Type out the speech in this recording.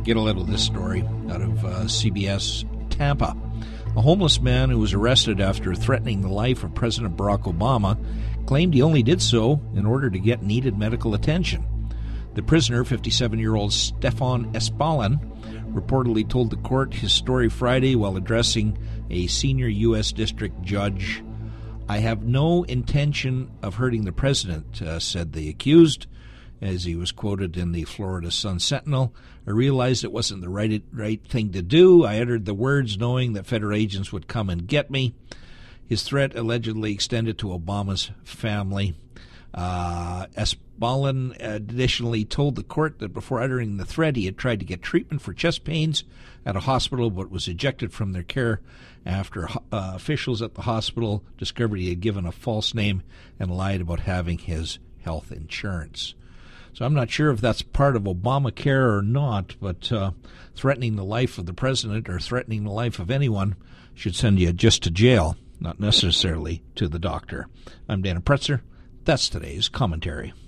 Get a little of this story out of CBS Tampa. A homeless man who was arrested after threatening the life of President Barack Obama claimed he only did so in order to get needed medical attention. The prisoner, 57-year-old Stefan Espalin, reportedly told the court his story Friday while addressing a senior U.S. district judge. "I have no intention of hurting the president," said the accused, as he was quoted in the Florida Sun-Sentinel. "I realized it wasn't the right thing to do. I uttered the words knowing that federal agents would come and get me." His threat allegedly extended to Obama's family. Espalin additionally told the court that before uttering the threat, he had tried to get treatment for chest pains at a hospital but was ejected from their care after officials at the hospital discovered he had given a false name and lied about having his health insurance. So I'm not sure if that's part of Obamacare or not, but threatening the life of the president or threatening the life of anyone should send you just to jail, not necessarily to the doctor. I'm Dana Pretzer. That's today's commentary.